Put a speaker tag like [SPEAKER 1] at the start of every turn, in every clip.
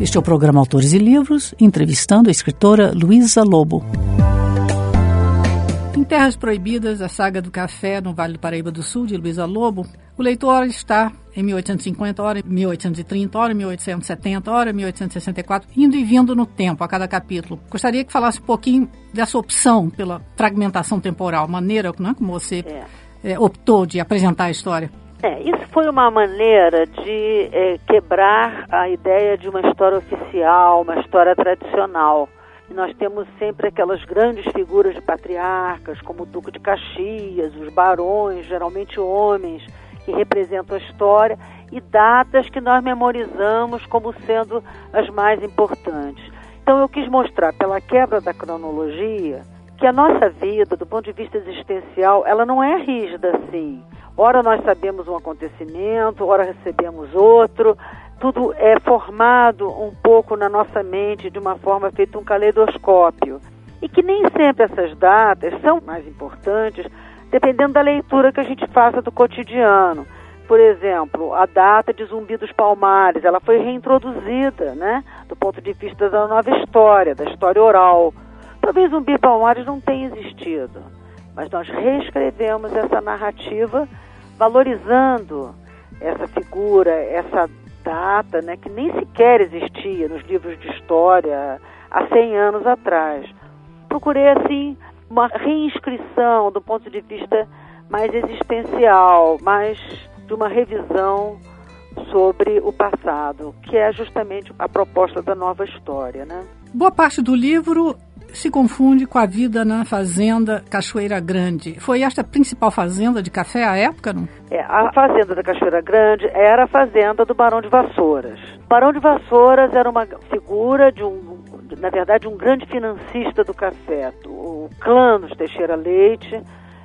[SPEAKER 1] Este é o programa Autores e Livros, entrevistando a escritora Luísa Lobo. Em Terras Proibidas, a saga do café no Vale do Paraíba do Sul, de Luísa Lobo, o leitor está em 1850, ora em 1830, ora em 1870, ora em 1864, indo e vindo no tempo a cada capítulo. Gostaria que falasse um pouquinho dessa opção pela fragmentação temporal, maneira, não é, como você optou de apresentar a história.
[SPEAKER 2] Isso foi uma maneira de quebrar a ideia de uma história oficial, uma história tradicional. E nós temos sempre aquelas grandes figuras de patriarcas, como o Duque de Caxias, os barões, geralmente homens, que representam a história, e datas que nós memorizamos como sendo as mais importantes. Então eu quis mostrar, pela quebra da cronologia, que a nossa vida, do ponto de vista existencial, ela não é rígida assim. Ora nós sabemos um acontecimento, ora recebemos outro, tudo é formado um pouco na nossa mente de uma forma feita um caleidoscópio. E que nem sempre essas datas são mais importantes, dependendo da leitura que a gente faça do cotidiano. Por exemplo, a data de Zumbi dos Palmares, ela foi reintroduzida, né, do ponto de vista da nova história, da história oral. Talvez Zumbi dos Palmares não tenha existido, mas nós reescrevemos essa narrativa valorizando essa figura, essa data, né, que nem sequer existia nos livros de história há 100 anos atrás. Procurei, assim, uma reinscrição do ponto de vista mais existencial, mais de uma revisão sobre o passado, que é justamente a proposta da nova história, né?
[SPEAKER 1] Boa parte do livro se confunde com a vida na fazenda Cachoeira Grande. Foi esta a principal fazenda de café à época, não?
[SPEAKER 2] A fazenda da Cachoeira Grande era a fazenda do Barão de Vassouras. O Barão de Vassouras era uma figura na verdade, um grande financista do café. O clã dos Teixeira Leite,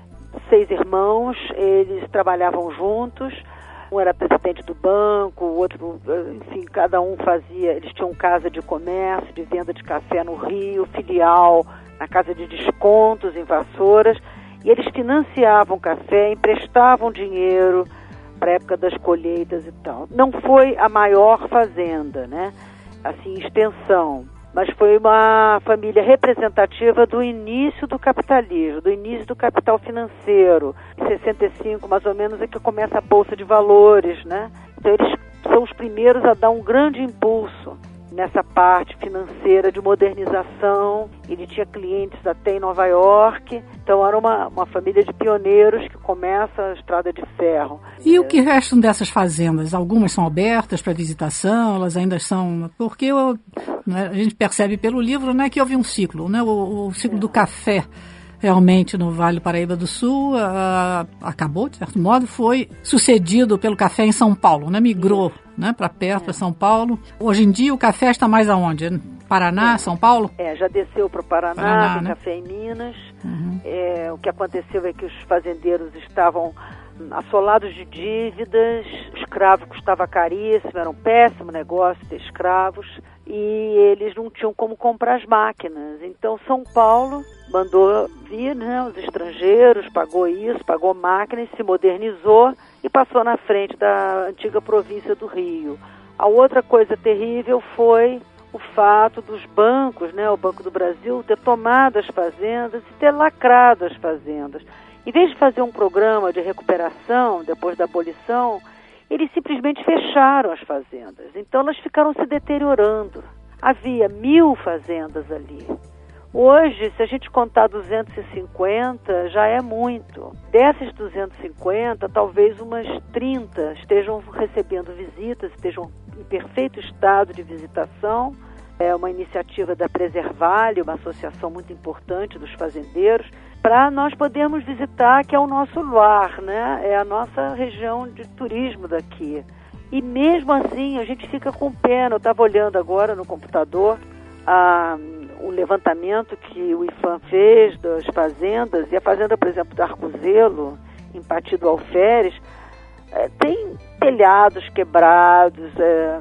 [SPEAKER 2] 6 irmãos, eles trabalhavam juntos. Um era presidente do banco, o outro, enfim, cada um fazia, eles tinham casa de comércio, de venda de café no Rio, filial na casa de descontos em Vassouras, e eles financiavam café, emprestavam dinheiro para a época das colheitas e tal. Não foi a maior fazenda, né, assim, em extensão, mas foi uma família representativa do início do capitalismo, do início do capital financeiro. Em 65, mais ou menos, é que começa a Bolsa de Valores, né? Então, eles são os primeiros a dar um grande impulso nessa parte financeira de modernização. Ele tinha clientes até em Nova York. Então, era uma família de pioneiros que começa a Estrada de Ferro.
[SPEAKER 1] E o que restam dessas fazendas? Algumas são abertas para visitação, elas ainda são... Porque a gente percebe pelo livro, né, que houve um ciclo, né? O ciclo do café, realmente, no Vale do Paraíba do Sul, acabou, de certo modo, foi sucedido pelo café em São Paulo, né? Migrou, né, para perto, para São Paulo. Hoje em dia, o café está mais aonde? Paraná, São Paulo?
[SPEAKER 2] Já desceu para o Paraná, tem,
[SPEAKER 1] né?
[SPEAKER 2] café em Minas. Uhum. O que aconteceu é que os fazendeiros estavam assolados de dívidas, o escravo custava caríssimo, era um péssimo negócio ter escravos, e eles não tinham como comprar as máquinas. Então São Paulo mandou vir, né, os estrangeiros, pagou isso, pagou máquinas, se modernizou e passou na frente da antiga província do Rio. A outra coisa terrível foi o fato dos bancos, né, o Banco do Brasil, ter tomado as fazendas e ter lacrado as fazendas. Em vez de fazer um programa de recuperação depois da abolição, eles simplesmente fecharam as fazendas. Então elas ficaram se deteriorando. Havia 1.000 fazendas ali. Hoje, se a gente contar 250, já é muito. Dessas 250, talvez umas 30 estejam recebendo visitas, estejam em perfeito estado de visitação. É uma iniciativa da Preservale, uma associação muito importante dos fazendeiros, para nós podermos visitar, que é o nosso lar, né? É a nossa região de turismo daqui. E mesmo assim, a gente fica com pena. Eu estava olhando agora no computador o levantamento que o IPHAN fez das fazendas, e a fazenda, por exemplo, do Arcozelo, em Pati do Alferes, tem telhados quebrados,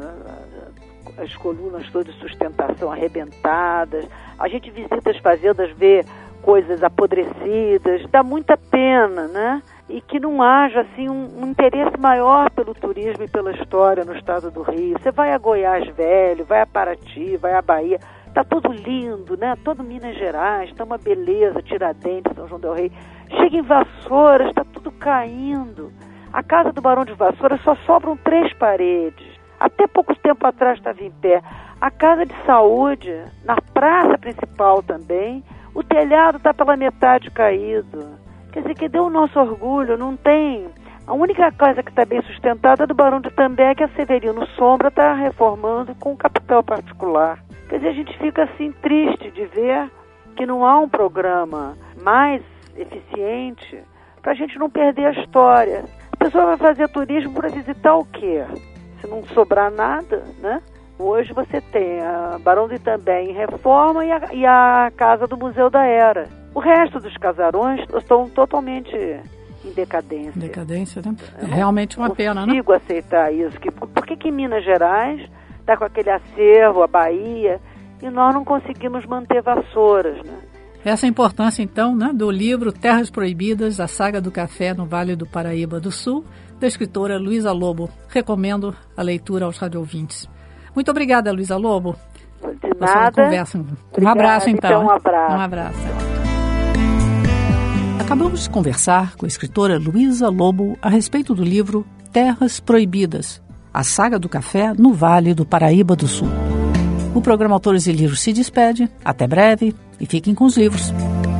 [SPEAKER 2] as colunas todas de sustentação arrebentadas. A gente visita as fazendas, vê coisas apodrecidas, dá muita pena, né? e que não haja assim um interesse maior pelo turismo e pela história no estado do Rio. Você vai a Goiás Velho, vai a Paraty, vai a Bahia, tá tudo lindo, né? Todo Minas Gerais, tá uma beleza, Tiradentes, São João del Rei. Chega em Vassouras, tá tudo caindo. A casa do Barão de Vassouras só sobram 3 paredes. Até pouco tempo atrás estava em pé. A casa de saúde, na praça principal também, o telhado está pela metade caído. Quer dizer, que deu o nosso orgulho, não tem... A única casa que está bem sustentada é do Barão de Itambé, que a Severino Sombra está reformando com capital particular. Quer dizer, a gente fica assim triste de ver que não há um programa mais eficiente para a gente não perder a história. A pessoa vai fazer turismo para visitar o quê? Se não sobrar nada, né? Hoje você tem a Barão de Itambé em reforma e a casa do Museu da Era. O resto dos casarões estão totalmente em decadência.
[SPEAKER 1] Decadência, né? É realmente uma pena, né?
[SPEAKER 2] Não consigo aceitar isso. Por que Minas Gerais está com aquele acervo, a Bahia, e nós não conseguimos manter Vassouras, né?
[SPEAKER 1] Essa é a importância, então, né, do livro Terras Proibidas, a saga do café no Vale do Paraíba do Sul, da escritora Luísa Lobo. Recomendo a leitura aos radioouvintes. Muito obrigada, Luísa Lobo.
[SPEAKER 2] De nada.
[SPEAKER 1] Conversa. Um abraço, então.
[SPEAKER 2] Um abraço.
[SPEAKER 1] Um abraço. Acabamos de conversar com a escritora Luísa Lobo a respeito do livro Terras Proibidas, a saga do café no Vale do Paraíba do Sul. O programa Autores e Livros se despede. Até breve e fiquem com os livros.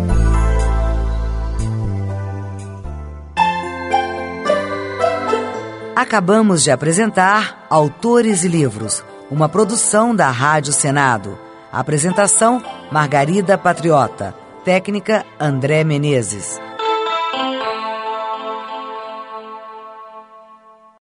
[SPEAKER 3] Acabamos de apresentar Autores e Livros, uma produção da Rádio Senado. Apresentação: Margarida Patriota. Técnica: André Menezes.